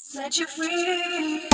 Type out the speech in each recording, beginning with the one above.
Set you free.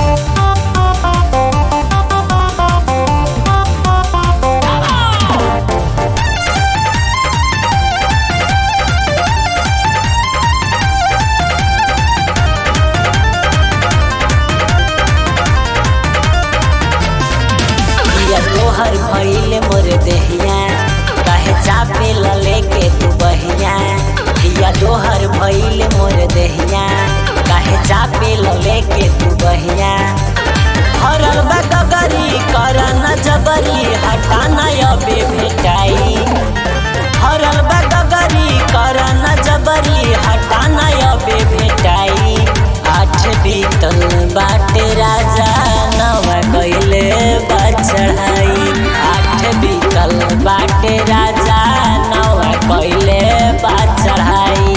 तोहर भइले मोर देहिया काहे चापे लेके तू बहिया हिया तोहर भइले मोर देहिया काहे चापे लेके तू बहिया हरल बा गगरी कर न जबरी हटा न अबे भेटाई हरल बा गगरी कर न जबरी हटा न अबे भेटाई आठ बीतल बाटे राजा नवा कइले बा चढ़ाई आठ बीतल बाटे राजा नवा कइले बा चढ़ाई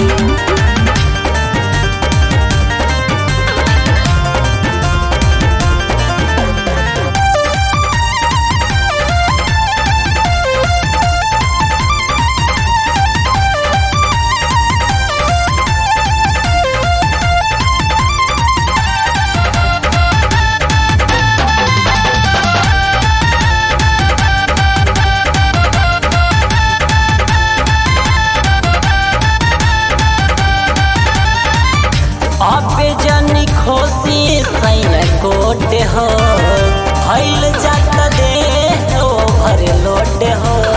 अबे जनी खोसी सैया कोट हो भइल जात दे ओभर लोट हो